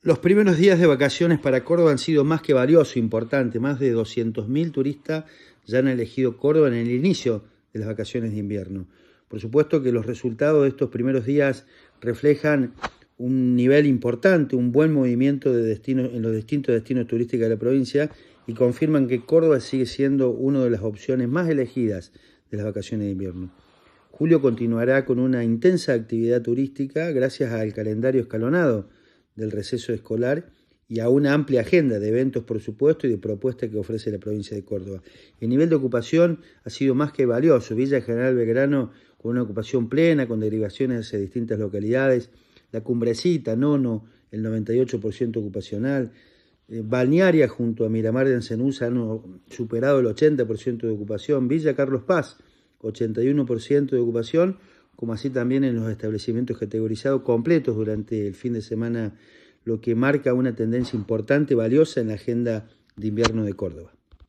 Los primeros días de vacaciones para Córdoba han sido más que valiosos, importante. Más de 200.000 turistas ya han elegido Córdoba en el inicio de las vacaciones de invierno. Por supuesto que los resultados de estos primeros días reflejan un nivel importante, un buen movimiento de destinos en los distintos destinos turísticos de la provincia y confirman que Córdoba sigue siendo una de las opciones más elegidas de las vacaciones de invierno. Julio continuará con una intensa actividad turística gracias al calendario escalonado del receso escolar y a una amplia agenda de eventos, por supuesto, y de propuestas que ofrece la provincia de Córdoba. El nivel de ocupación ha sido más que valioso. Villa General Belgrano con una ocupación plena, con derivaciones hacia distintas localidades. La Cumbrecita, Nono, el 98% ocupacional. Balnearia junto a Miramar de Encenusa han superado el 80% de ocupación. Villa Carlos Paz, 81% de ocupación, como así también en los establecimientos categorizados completos durante el fin de semana, lo que marca una tendencia importante, valiosa en la agenda de invierno de Córdoba.